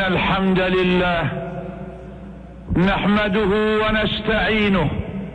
الحمد لله نحمده ونستعينه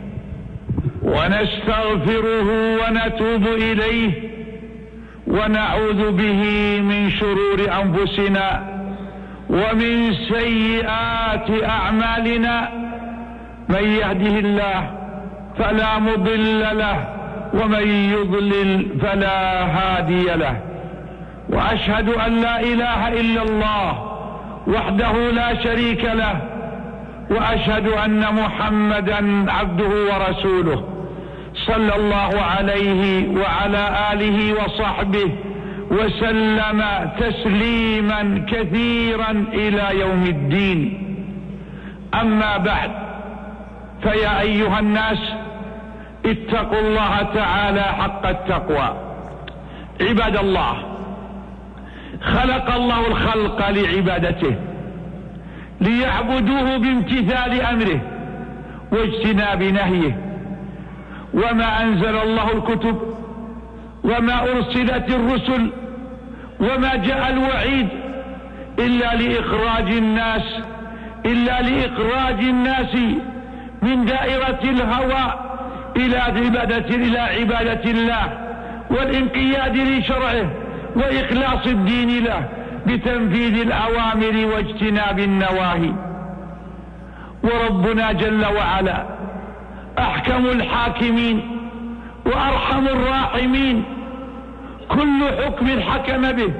ونستغفره ونتوب إليه ونعوذ به من شرور أنفسنا ومن سيئات أعمالنا. من يهده الله فلا مضل له ومن يضلل فلا هادي له. وأشهد أن لا إله إلا الله وحده لا شريك له، وأشهد أن محمدا عبده ورسوله صلى الله عليه وعلى آله وصحبه وسلم تسليما كثيرا إلى يوم الدين. أما بعد، فيا أيها الناس اتقوا الله تعالى حق التقوى. عباد الله، خلق الله الخلق لعبادته ليعبدوه بامتثال أمره واجتناب نهيه. وما أنزل الله الكتب وما أرسلت الرسل وما جاء الوعيد إلا لإخراج الناس من دائرة الهوى إلى عبادة الله والانقياد لشرعه وإخلاص الدين له بتنفيذ الأوامر واجتناب النواهي. وربنا جل وعلا أحكم الحاكمين وأرحم الراحمين، كل حكم حكم به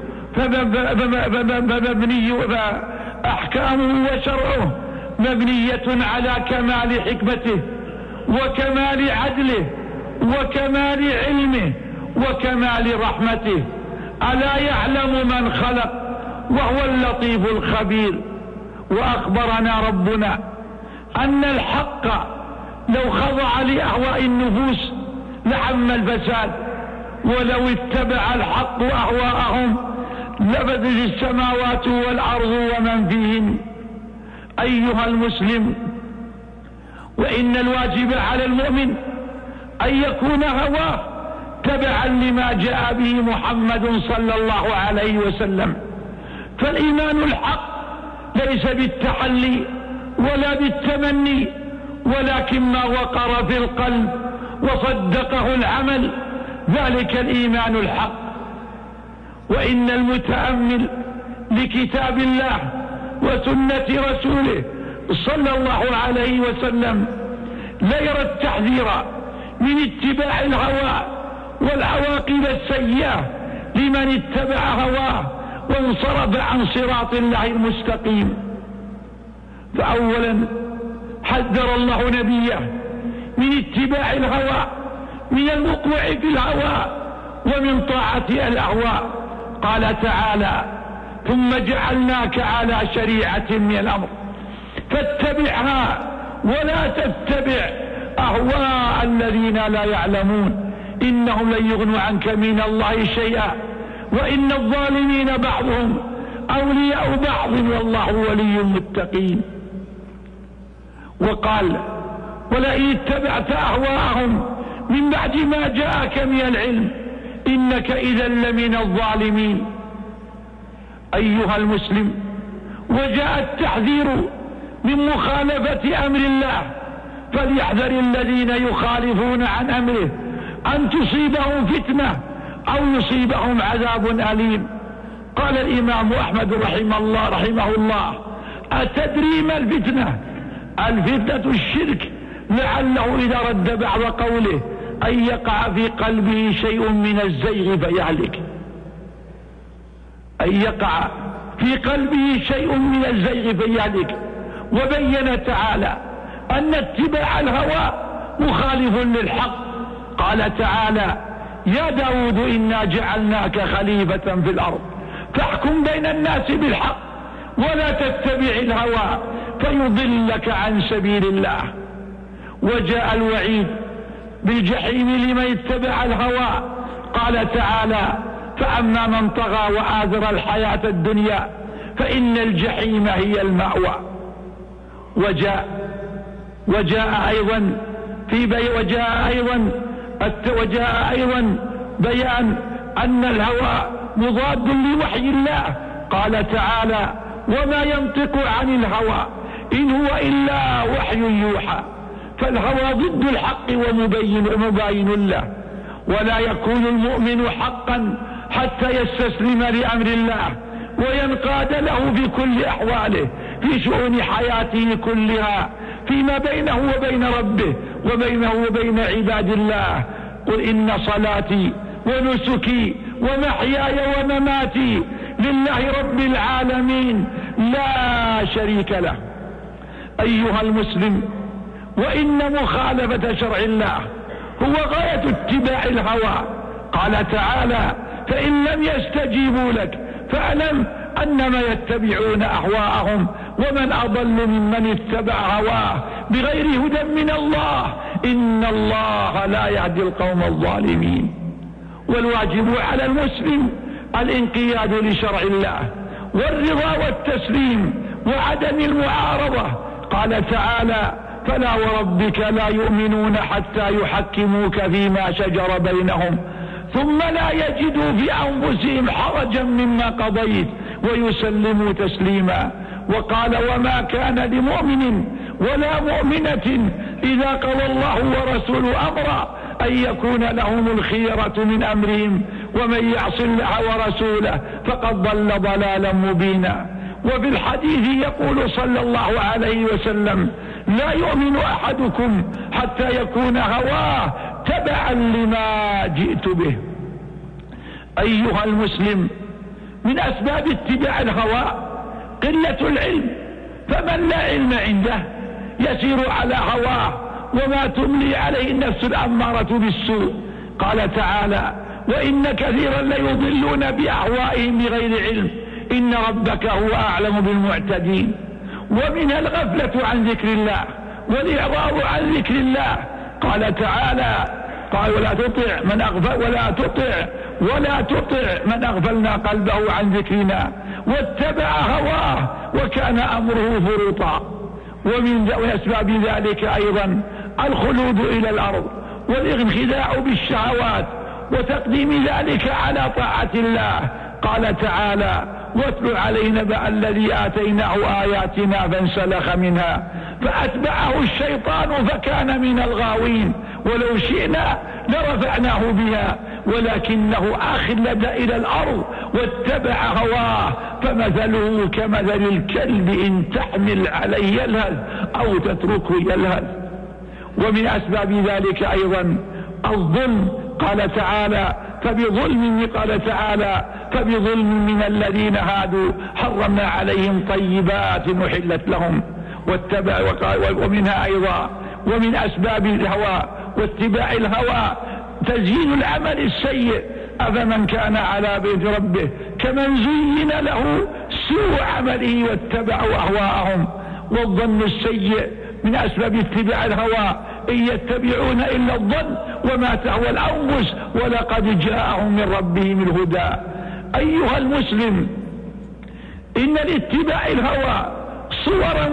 فأحكامه وشرعه مبنية على كمال حكمته وكمال عدله وكمال علمه وكمال رحمته. ألا يعلم من خلق وهو اللطيف الخبير. وأخبرنا ربنا أن الحق لو خضع لأهواء النفوس لعم الفساد، ولو اتبع الحق أهواءهم لفسدت السماوات والأرض ومن فيهن. أيها المسلم، وإن الواجب على المؤمن أن يكون هواه تبعا لما جاء به محمد صلى الله عليه وسلم. فالإيمان الحق ليس بالتحلي ولا بالتمني، ولكن ما وقر في القلب وصدقه العمل، ذلك الإيمان الحق. وإن المتأمل لكتاب الله وسنة رسوله صلى الله عليه وسلم لا يرى التحذير من اتباع الهوى والعواقب السيئة لمن اتبع هواه وانصرف عن صراط الله المستقيم. فأولا حذر الله نبيه من اتباع الهوى، من الوقوع في الهوى ومن طاعة الأهواء. قال تعالى: ثم جعلناك على شريعة من الأمر فاتبعها ولا تتبع أهواء الذين لا يعلمون إنهم لن يغنوا عنك من الله شيئا وإن الظالمين بعضهم أولياء بعض والله ولي المتقين. وقال: ولئن اتبعت أهواءهم من بعد ما جاءك من العلم إنك إذا لمن الظالمين. أيها المسلم، وجاء التحذير من مخالفة أمر الله، فليحذر الذين يخالفون عن أمره أن تصيبهم فتنة أو يصيبهم عذاب أليم. قال الإمام أحمد رحمه الله: أتدري ما الفتنة؟ الفتنة الشرك، لعله إذا رد بعض قوله أن يقع في قلبه شيء من الزيغ فيهلك. أن يقع في قلبه شيء من الزيغ فيهلك. وبين تعالى أن اتباع الهوى مخالف للحق. قال تعالى: يا داود إنا جعلناك خليفة في الأرض فاحكم بين الناس بالحق ولا تتبع الهوى فيضلك عن سبيل الله. وجاء الوعيد بالجحيم لمن اتبع الهوى. قال تعالى: فأما من طغى وآثر الحياة الدنيا فإن الجحيم هي المأوى. وجاء أيضا بيان أن الهوى مضاد لوحي الله. قال تعالى: وما ينطق عن الهوى إن هو إلا وحي يوحى، فالهوى ضد الحق ومباين له. ولا يكون المؤمن حقا حتى يستسلم لأمر الله وينقاد له في كل أحواله في شؤون حياته كلها، فيما بينه وبين ربه وبينه وبين عباد الله. قل إن صلاتي ونسكي ومحياي ومماتي لله رب العالمين لا شريك له. أيها المسلم، وإن مخالفة شرع الله هو غاية اتباع الهوى. قال تعالى: فإن لم يستجيبوا لك فاعلم أنما يتبعون أهواءهم ومن أضل ممن اتبع هواه بغير هدى من الله إن الله لا يهدي القوم الظالمين. والواجب على المسلم الانقياد لشرع الله والرضا والتسليم وعدم المعارضة. قال تعالى: فلا وربك لا يؤمنون حتى يحكموك فيما شجر بينهم ثم لا يجدوا في أنفسهم حرجا مما قضيت ويسلموا تسليما. وقال: وما كان لمؤمن ولا مؤمنة إذا قضى الله ورسوله أمرا أن يكون لهم الخيرة من أمرهم ومن يعص الله ورسوله فقد ضل ضلالا مبينا. وفي الحديث يقول صلى الله عليه وسلم: لا يؤمن أحدكم حتى يكون هواه تبعا لما جئت به. أيها المسلم، من أسباب اتباع الهوى قلة العلم، فمن لا علم عنده يسير على هواه وما تملي عليه النفس الأمارة بالسوء. قال تعالى: وإن كثيرا ليضلون بأهوائهم بغير علم إن ربك هو أعلم بالمعتدين. ومنها الغفلة عن ذكر الله والإعراض عن ذكر الله. قال تعالى: قال: ولا تطع من أغفلنا قلبه عن ذكرنا واتبع هواه وكان أمره فرطا. ومن أسباب ذلك أيضا الخلود إلى الأرض والانخداع بالشهوات وتقديم ذلك على طاعة الله. قال تعالى: واتل علينا نبأ الذي آتيناه آياتنا فانسلخ منها فأتبعه الشيطان فكان من الغاوين ولو شئنا لرفعناه بها ولكنه أخلد إلى الأرض واتبع هواه فمثله كمثل الكلب إن تحمل عليه يلهث أو تتركه يلهث. ومن أسباب ذلك أيضا الظلم. قال تعالى: فبظلم من الذين هادوا حرمنا عليهم طيبات أحلت لهم ومنها أيضا ومن أسباب الهوى واتباع الهوى تزيين العمل السيء. أفمن كان على بيت ربه كمن زين له سوء عمله واتبعوا أهواءهم. والظن السيء من أسباب اتباع الهوى إن يتبعون إلا الظن وما تهوى الأنفس ولقد جاءهم من ربهم الهدى. أيها المسلم، إن لاتباع الهوى صورا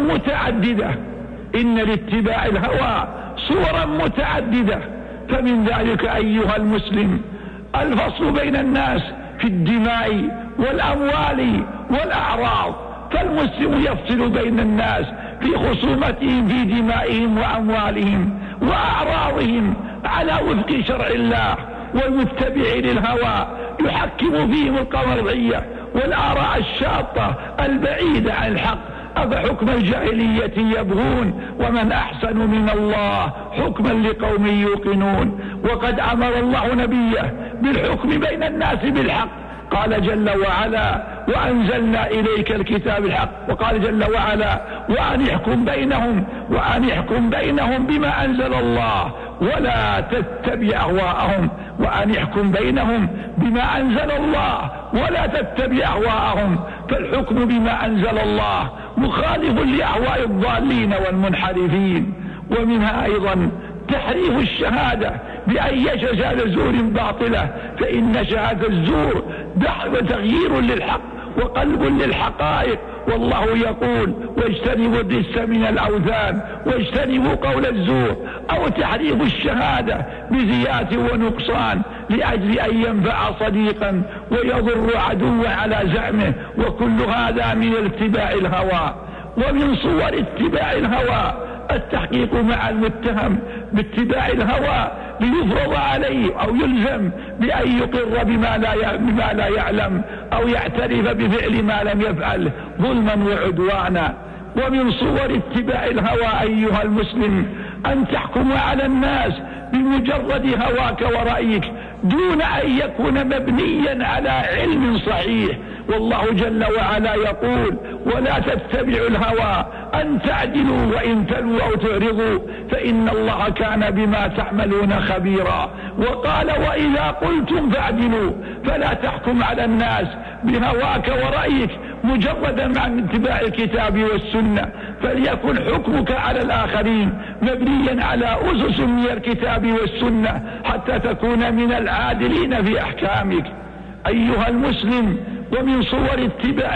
متعددة فمن ذلك أيها المسلم الفصل بين الناس في الدماء والأموال والأعراض. فالمسلم يفصل بين الناس في خصومتهم في دمائهم وأموالهم وأعراضهم على وفق شرع الله، والمتبع للهوى يحكم فيهم القمرية والآراء الشاطة البعيدة عن الحق. أفحكم الجاهلية يبغون ومن أحسن من الله حكما لقوم يوقنون. وقد أمر الله نبيه بالحكم بين الناس بالحق. قال جل وعلا: وأنزلنا إليك الكتاب الحق. وقال جل وعلا: وأن يحكم بينهم بما أنزل الله ولا تتبع أهواءهم. وأن يحكم بينهم بما أنزل الله ولا تتبع أهواءهم. فالحكم بما أنزل الله مخالف لأهواء الضالين والمنحرفين. ومنها أيضا تحريف الشهادة بأي شهادة زور باطلة، فإن شهادة الزور تغيير للحق وقلب للحقائق والله يقول واجتنبوا الرجس من الأوثان واجتنبوا قول الزور أو تحريف الشهادة بزيادة ونقصان لأجل أن ينفع صديقا ويضر عدوا على زعمه، وكل هذا من اتباع الهوى. ومن صور اتباع الهوى التحقيق مع المتهم باتباع الهوى ليفرض عليه أو يلزم بأن يقر بما لا يعلم أو يعترف بفعل ما لم يفعله ظلما وعدوانا. ومن صور اتباع الهوى أيها المسلم أن تحكم على الناس بمجرد هواك ورأيك دون أن يكون مبنيا على علم صحيح. والله جل وعلا يقول ولا تتبعوا الهوى أن تعدلوا وإن تلووا أو تعرضوا فإن الله كان بما تعملون خبيرا. وقال وإذا قلتم فاعدلوا، فلا تحكم على الناس بهواك ورأيك مجردا عن اتباع الكتاب والسنة، فليكن حكمك على الآخرين مبنيا على أسس من الكتاب والسنة حتى تكون من العادلين في أحكامك أيها المسلم. ومن صور اتباع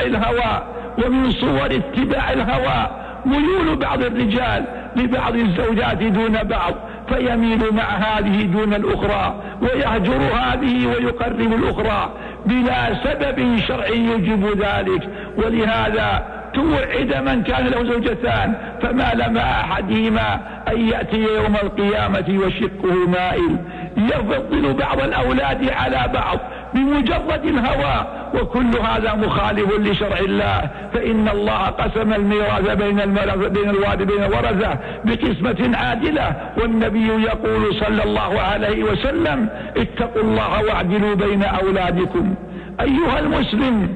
الهوى ميول بعض الرجال لبعض الزوجات دون بعض، فيميل مع هذه دون الأخرى ويهجر هذه ويقرب الأخرى بلا سبب شرعي يجب ذلك. ولهذا توعد من كان له زوجتان فمال مع أحدهما أن يأتي يوم القيامة وشقه مائل، يفضل بعض الأولاد على بعض بمجرد الهوى، وكل هذا مخالف لشرع الله. فإن الله قسم الميراث بين الورثة بقسمة عادلة، والنبي يقول صلى الله عليه وسلم اتقوا الله واعدلوا بين أولادكم أيها المسلم.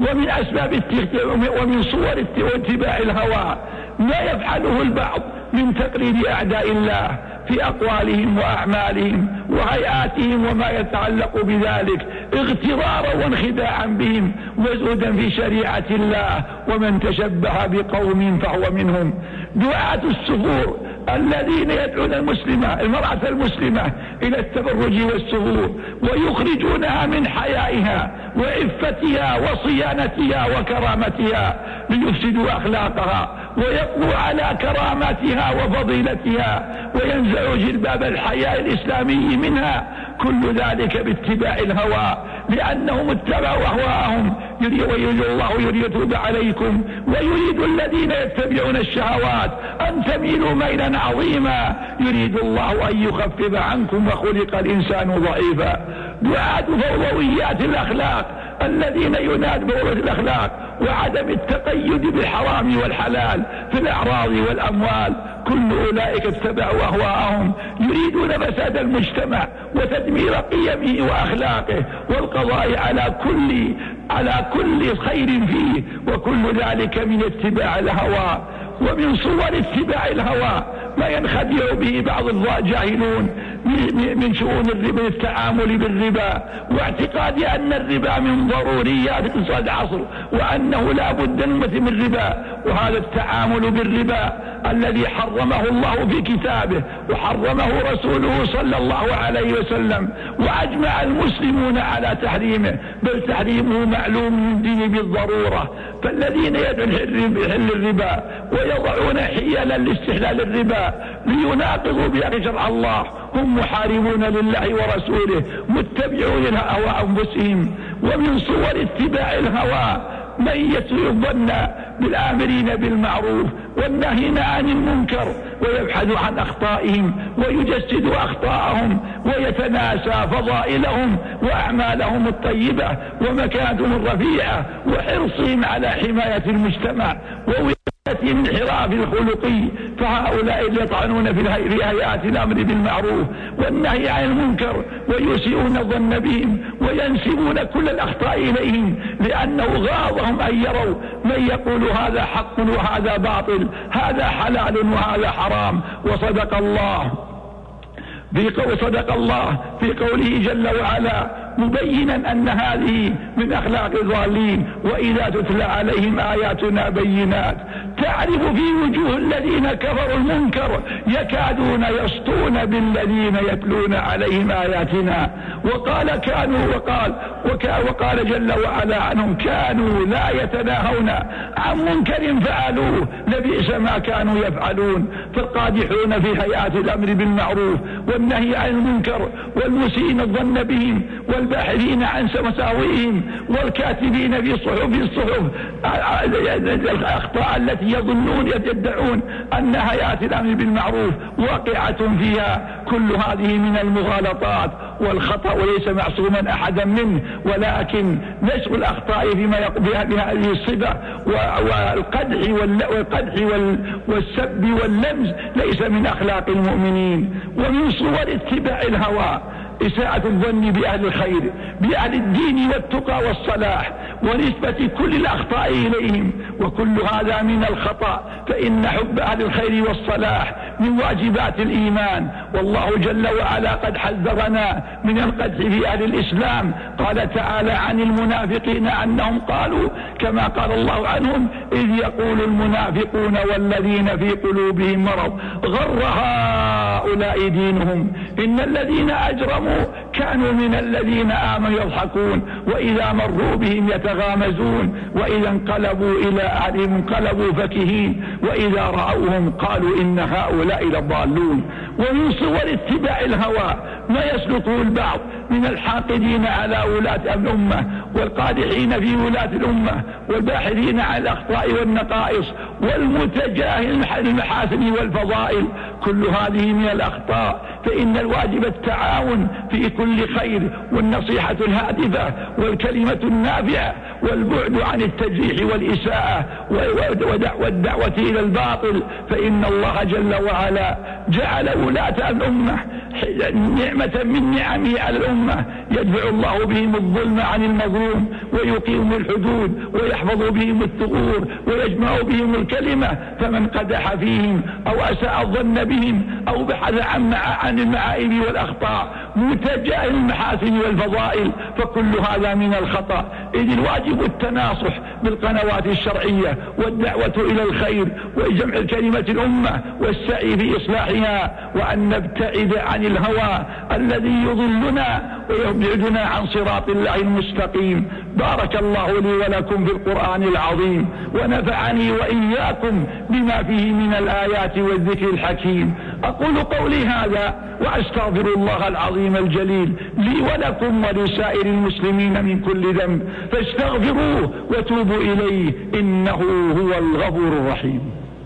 ومن صور اتباع الهوى ما يفعله البعض من تقليد أعداء الله في أقوالهم وأعمالهم وهيئاتهم وما يتعلق بذلك اغترارا وانخداعا بهم وزهدا في شريعة الله. ومن تشبه بقوم فهو منهم. دعاة السفور الذين يدعون المرأة المسلمة إلى التبرج والسفور ويخرجونها من حيائها وعفتها وصيانتها وكرامتها ليفسدوا أخلاقها ويقضوا على كراماتها وفضيلتها وينزعوا جلباب الحياء الإسلامي منها، كل ذلك باتباع الهوى لأنهم اتبعوا أهواءهم. ويريد الله يتوب عليكم ويريد الذين يتبعون الشهوات أن تميلوا ميلا عظيما، يريد الله أن يخفف عنكم وخلق الإنسان ضعيفا. دعاة فوضويات الأخلاق الذين يناد بوضوء الأخلاق وعدم التقيد بالحرام والحلال في الأعراض والأموال، كل أولئك اتبعوا أهواءهم يريدون فساد المجتمع وتدمير قيمه وأخلاقه والقضاء على كل خير فيه، وكل ذلك من اتباع الهوى. ومن صور اتباع الهوى ما ينخدع به بعض الجاهلون من شؤون الربا، التعامل بالربا واعتقاد أن الربا من ضروريات اقتصاد العصر وأنه لا بد من الربا. وهذا التعامل بالربا الذي حرمه الله في كتابه وحرمه رسوله صلى الله عليه وسلم وأجمع المسلمون على تحريمه، بل تحريمه معلوم من دين بالضرورة. فالذين يدعون حل الربا ويضعون حيلا لاستحلال الربا ليناقضوا بها شرع الله هم محاربون لله ورسوله متبعون لهوى أنفسهم. ومن صور اتباع الهوى من يسوء الظن بالآمرين بالمعروف والناهين عن المنكر ويبحث عن أخطائهم ويجسد أخطاءهم ويتناسى فضائلهم وأعمالهم الطيبة ومكانتهم الرفيعة وحرصهم على حماية المجتمع الانحراف الخلقي. فهؤلاء يطعنون في هيئات الأمر بالمعروف والنهي عن المنكر ويسيئون الظن بهم وينسبون كل الأخطاء إليهم، لأنه غاضهم أن يروا من يقول هذا حق وهذا باطل، هذا حلال وهذا حرام. وصدق الله في قوله جل وعلا مبينا أن هذه من أخلاق الضالين وإذا تتلى عليهم آياتنا بينات تعرف في وجوه الذين كفروا المنكر يكادون يسطون بالذين يتلون عليهم آياتنا. وقال جل وعلا عنهم كانوا لا يتناهون عن منكر فعلوه لبئس ما كانوا يفعلون. فالقادحون في هيئات الأمر بالمعروف والنهي عن المنكر والمسيئين الظن بهم والباحثين عن مساوئهم والكاتبين في الصحف الأخطاء التي يدعون أن هيئات الأمر بالمعروف واقعة فيها. كل هذه من المغالطات والخطأ وليس معصوما أحدا منه، ولكن نشر الأخطاء فيما بهذه الصفة والقدح والسب واللمز ليس من أخلاق المؤمنين. ومن صور اتباع الهوى إساءة الظن بأهل الخير بأهل الدين والتقى والصلاح ونسبة كل الأخطاء إليهم، وكل هذا من الخطأ، فإن حب أهل الخير والصلاح من واجبات الإيمان. والله جل وعلا قد حذرنا من القدح في أهل الإسلام. قال تعالى عن المنافقين أنهم قالوا كما قال الله عنهم إذ يقول المنافقون والذين في قلوبهم مرض غر هؤلاء دينهم إن الذين أجرموا كانوا من الذين آمنوا يضحكون وإذا مروا بهم يتغامزون وإذا انقلبوا إلى أهلهم انقلبوا فكهين وإذا رأوهم قالوا إن هؤلاء لضالون. ومن صور اتباع الهوى ما يسلطه البعض من الحاقدين على ولاة الأمة والقادحين في ولاة الأمة والباحثين عن الأخطاء والنقائص والمتجاهل المحاسن والفضائل. كل هذه من الأخطاء، فإن الواجب التعاون في كل خير والنصيحة الهادفة والكلمة النافعة والبعد عن التجريح والإساءة والدعوة إلى الباطل. فإن الله جل وعلا جعل ولاة الأمة نعمة من نعمه على الأمة يدفع الله بهم الظلم عن المظلوم ويقيم الحدود ويحفظ بهم الثغور ويجمع بهم الكلمة. فمن قدح فيهم أو أساء الظن بهم أو بحث عن المعائب والأخطاء متجاهل المحاسن والفضائل فكل هذا من الخطأ. إذ الواجب التناصح بالقنوات الشرعية والدعوة إلى الخير وجمع كلمة الأمة والسعي في إصلاحها، وأن نبتعد عن الهوى الذي يضلنا ويبعدنا عن صراط الله المستقيم. بارك الله لي ولكم في القرآن العظيم ونفعني وإياكم بما فيه من الآيات والذكر الحكيم. أقول قولي هذا وأستغفر الله العظيم الجليل لي ولكم ولسائر المسلمين من كل ذنب فاستغفروه وتوبوا إليه إنه هو الغفور الرحيم.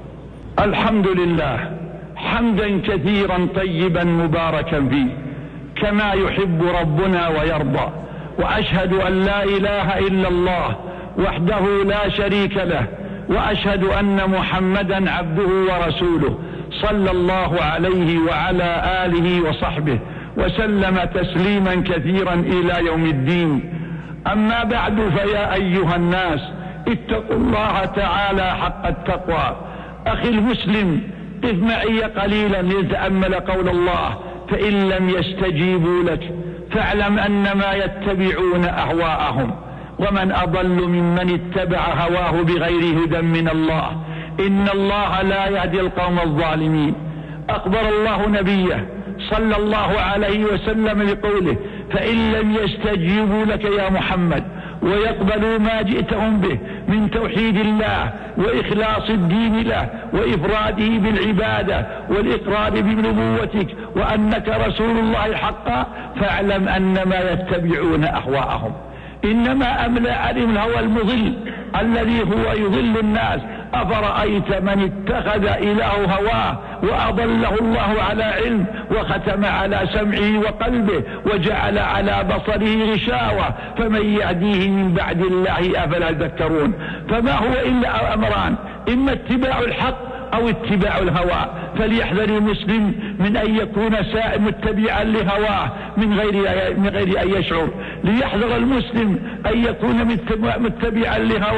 الحمد لله حمدا كثيرا طيبا مباركا فيه كما يحب ربنا ويرضى، وأشهد أن لا إله إلا الله وحده لا شريك له، وأشهد أن محمدا عبده ورسوله صلى الله عليه وعلى آله وصحبه وسلم تسليما كثيرا إلى يوم الدين. أما بعد، فيا أيها الناس اتقوا الله تعالى حق التقوى. أخي المسلم قف معي قليلا لتأمل قول الله فإن لم يستجيبوا لك فاعلم أنما يتبعون أهواءهم ومن أضل ممن اتبع هواه بغير هدى من الله إن الله لا يهدي القوم الظالمين. أخبر الله نبيه صلى الله عليه وسلم بقوله فإن لم يستجيبوا لك يا محمد ويقبلوا ما جئتهم به من توحيد الله وإخلاص الدين له وإفراده بالعبادة والإقرار بنبوتك وأنك رسول الله حقا فاعلم أنما يتبعون أهواءهم. إنما أملأ عليهم الهوى المضل الذي هو يضل الناس. أفرأيت من اتخذ إله هواه وأضله الله على علم وختم على سمعه وقلبه وجعل على بصره غشاوة فمن يهديه من بعد الله أفلا تذكرون. فما هو إلا أمران، إما اتباع الحق أو اتباع الهوى. فليحذر المسلم من أن يكون متبعا لهواه من غير أن يشعر. ليحذر المسلم أن يكون متبعا لهواه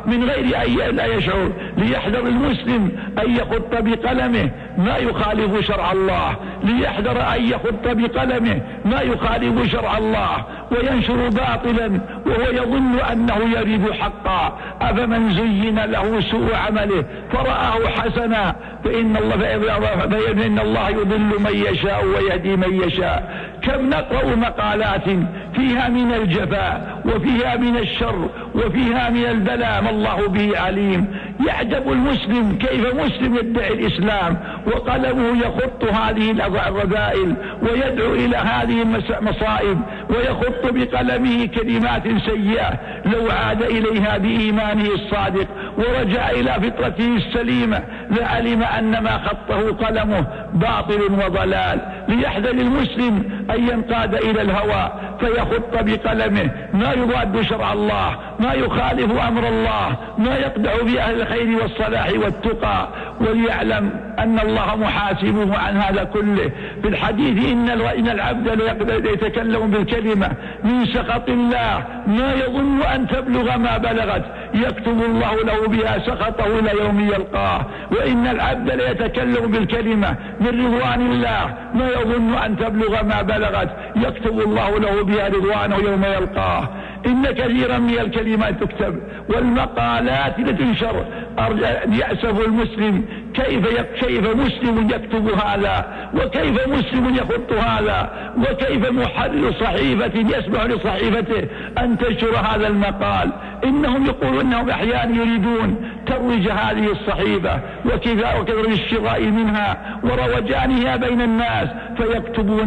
من غير أن لا يشعر. ليحذر المسلم أن يخط بقلمه ما يخالف شرع الله، ليحذر أن يخط بقلمه ما يخالف شرع الله وينشر باطلا وهو يظن أنه يريد حقا. أفمن زين له سوء عمله فرآه حسنا فإن الله يضل من يشاء ويهدي من يشاء. كم نقرأ مقالات فيها من الجفاء وفيها من الشر وفيها من البلاء ما الله به عليم. يعجب المسلم كيف مسلم يدعي الإسلام وقلمه يخط هذه الرذائل ويدعو إلى هذه المصائب ويخط بقلمه كلمات سيئة. لو عاد إليها بإيمانه الصادق ورجع إلى فطرته السليمة لعلم أن ما خطه قلمه باطل وضلال. ليحذر المسلم أن ينقاد إلى الهوى فيخط بقلمه ما يضاد شرع الله، ما يخالف أمر الله، ما يقدح بأهل الخير والصلاح والتقى. وليعلم أن الله محاسبه عن هذا كله. في الحديث إن العبد يتكلم بالكلمة من سخط الله ما يظن أن تبلغ ما بلغت يكتب الله له بها سخطه إلى يوم يلقاه. وإن العبد ليتكلم بالكلمة من رضوان الله ما يظن أن تبلغ ما بلغت يكتب الله له بها رضوانه يوم يلقاه. إن كثيرا من الكلمات تكتب والمقالات تنشر. يأسف المسلم كيف مسلم يكتب هذا وكيف مسلم يخط هذا وكيف محرر صحيفة يسمح لصحيفته أن تنشر هذا المقال. إنهم يقولون أنهم أحيانا يريدون ترويج هذه الصحيفة وكثر الشراء منها وروجانها بين الناس فيكتبون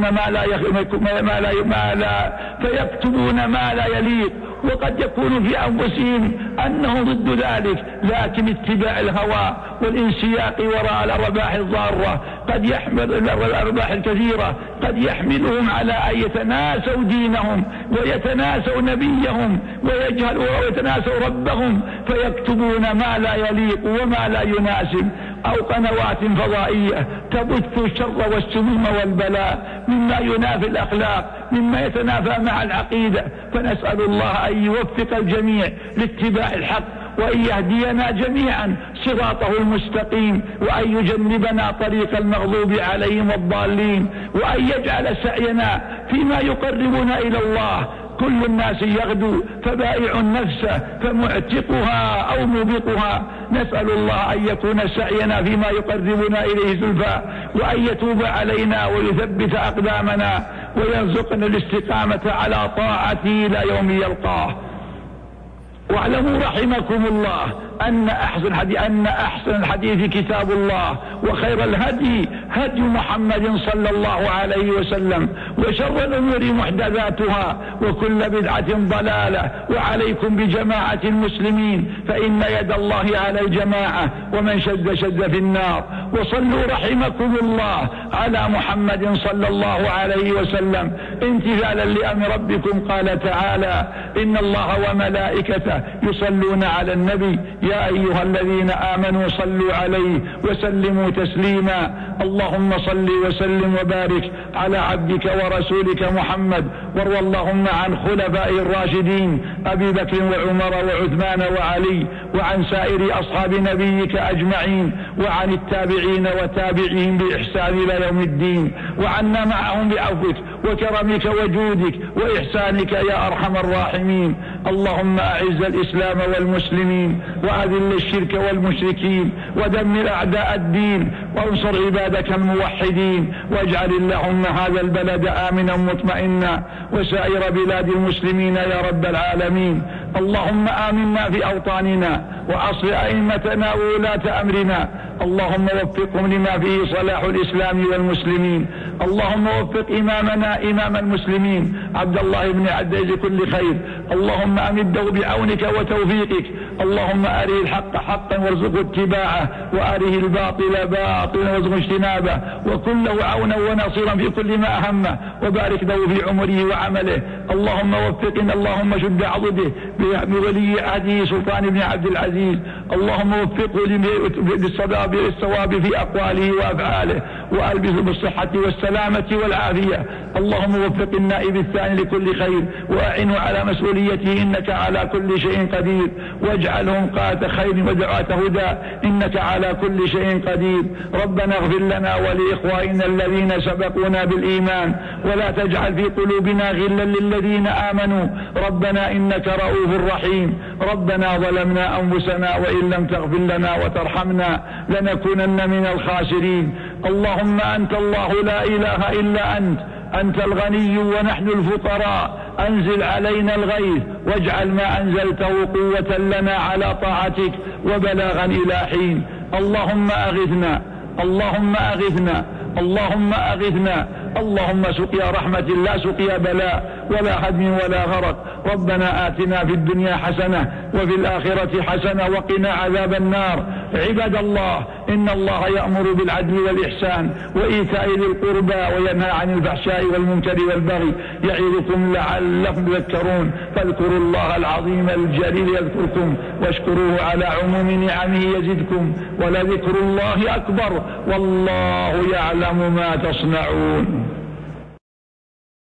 فيكتبون ما لا يليق. وقد يكون في أنفسهم أنهم ضد ذلك، لكن اتباع الهوى والانسياق وراء الأرباح الضارة قد يحمل الأرباح الكثيرة قد يحملهم على أن يتناسوا دينهم ويتناسوا نبيهم ويتناسوا ربهم فيكتبون ما لا يليق وما لا يناسب. أو قنوات فضائية تبث الشر والسموم والبلاء مما ينافي الأخلاق مما يتنافى مع العقيدة. فنسأل الله أن يوفق الجميع لاتباع الحق وأن يهدينا جميعا صراطه المستقيم وأن يجنبنا طريق المغضوب عليهم والضالين وأن يجعل سعينا فيما يقربنا إلى الله. كل الناس يغدو فبائع النفس فمعتقها أو موبقها. نسأل الله أن يكون سعينا فيما يقربنا إليه زلفى وأن يتوب علينا ويثبت أقدامنا ويرزقنا الاستقامة على طاعته إلى يوم يلقاه. واعلموا رحمكم الله أن أحسن الحديث كتاب الله وخير الهدي هدي محمد صلى الله عليه وسلم وشر الأمور محدثاتها وكل بدعة ضلالة. وعليكم بجماعة المسلمين فإن يد الله على الجماعة ومن شد في النار. وصلوا رحمكم الله على محمد صلى الله عليه وسلم امتثالا لأمر ربكم. قال تعالى إن الله وملائكته يصلون على النبي يا أيها الذين آمنوا صلوا عليه وسلموا تسليما. اللهم صل وسلم وبارك على عبدك ورسولك محمد. وارض اللهم عن خلفائه الراشدين أبي بكر وعمر وعثمان وعلي وعن سائر أصحاب نبيك أجمعين وعن التابعين وتابعين بإحسان إلى يوم الدين وعنا معهم بعفوك وكرمك وجودك وإحسانك يا أرحم الراحمين. اللهم أعز الإسلام والمسلمين وأذل الشرك والمشركين ودمر أعداء الدين وانصر عبادك الموحدين. واجعل اللهم هذا البلد آمنا مطمئنا وسائر بلاد المسلمين يا رب العالمين. اللهم آمنا في أوطاننا وأصل أئمتنا وولاة أمرنا. اللهم وفقهم لما فيه صلاح الإسلام والمسلمين. اللهم وفق إمامنا إمام المسلمين عبد الله بن عبد كل خير. اللهم أمده بعونك وتوفيقك. اللهم أريه الحق حقا وارزقه اتباعه وأريه الباطل باطلا وارزقه اجتنابه وكن له عونا ونصيرا في كل ما أهمه وبارك له في عمره وعمله. اللهم وفقنا اللهم شد عضده بولي عهده سلطان بن عبد العزيز. اللهم وفقه بالصواب في أقواله وأفعاله وألبسه بالصحة والسلامة والعافية. اللهم وفق النائب الثاني لكل خير وأعنه على مسؤوليته إنك على كل شيء قدير، واجعلهم قادة خير ودعاة هدى إنك على كل شيء قدير. ربنا اغفر لنا ولإخواننا الذين سبقونا بالإيمان ولا تجعل في قلوبنا غلا للذين آمنوا ربنا إنك رؤوف رحيم. ربنا ظلمنا أنفسنا وإن لم تغفر لنا وترحمنا لنكونن من الخاسرين. اللهم أنت الله لا إله إلا أنت الغني ونحن الفقراء، أنزل علينا الغيث واجعل ما أنزلته قوة لنا على طاعتك وبلاغا إلى حين. اللهم أغثنا اللهم أغثنا اللهم أغثنا، اللهم سقيا رحمة لا سقيا بلاء ولا هدم ولا غرق. ربنا آتنا في الدنيا حسنة وفي الآخرة حسنة وقنا عذاب النار. عباد الله، إن الله يأمر بالعدل والإحسان وإيتاء ذي القربى وينهى عن الفحشاء والمنكر والبغي يعظكم لعلكم تذكرون. فاذكروا الله العظيم الجليل يذكركم واشكروه على عموم نعمه يزدكم ولذكر الله أكبر والله يعلم ما تصنعون.